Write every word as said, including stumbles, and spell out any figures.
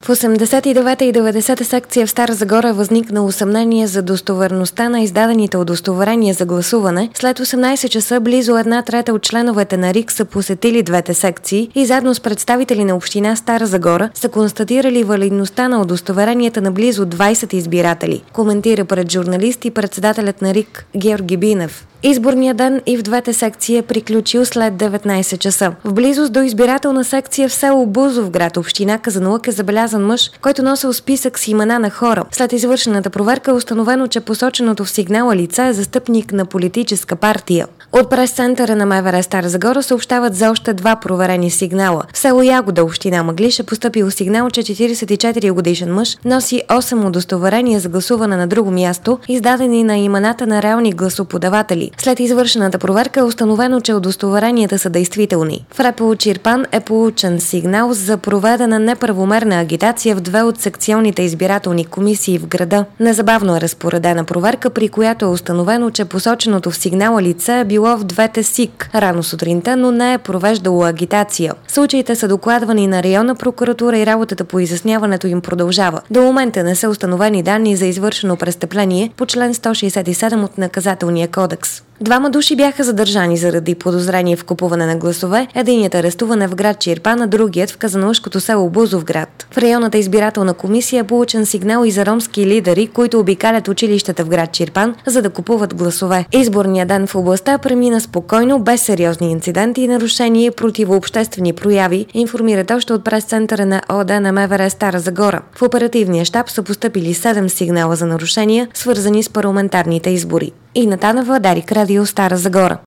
В осемдесет и девета и деветдесета секция в Стара Загора е възникнало съмнение за достоверността на издадените удостоверения за гласуване. След осемнадесет часа близо една трета от членовете на РИК са посетили двете секции и заедно с представители на община Стара Загора са констатирали валидността на удостоверенията на близо двадесет избиратели, коментира пред журналисти председателят на РИК Георги Бинев. Изборният ден и в двете секции е приключил след деветнадесет часа. В близост до избирателна секция в село Бузовград, община Казанлък, е забелязан мъж, който носил списък с имена на хора. След извършената проверка е установено, че посоченото в сигнала лице е застъпник на политическа партия. От прес-центъра на МВР Стара Загора съобщават за още два проверени сигнала. В село Ягода, община Мъглиж, е постъпил сигнал, че четиридесет и четири годишен мъж носи осем удостоверения за гласуване на друго място, издадени на имената на реални гласоподаватели. След извършената проверка е установено, че удостоверенията са действителни. В РПУ Чирпан е получен сигнал за проведена неправомерна агитация в две от секционните избирателни комисии в града. Незабавно е разпоредена проверка, при която е установено, че посоченото в сигнала лице е било в двете СИК рано сутринта, но не е провеждало агитация. Случаите са докладвани на районна прокуратура и работата по изясняването им продължава. До момента не са установени данни за извършено престъпление по член сто шестдесет и седем от Наказателния кодекс. Двама души бяха задържани заради подозрение в купуване на гласове. Единият арестуван е в град Чирпан, а другият в казанлъшкото село Бузовград. В районната избирателна комисия е получен сигнал и за ромски лидери, които обикалят училищата в град Чирпан, за да купуват гласове. Изборният ден в областта премина спокойно, без сериозни инциденти и нарушения и противообществени прояви, информират още от прес-центъра на ОД на МВР Стара Загора. В оперативния щаб са постъпили седем сигнала за нарушения, свързани с парламентарните избори. Инна Танева, Дарик Радио, Стара Загора.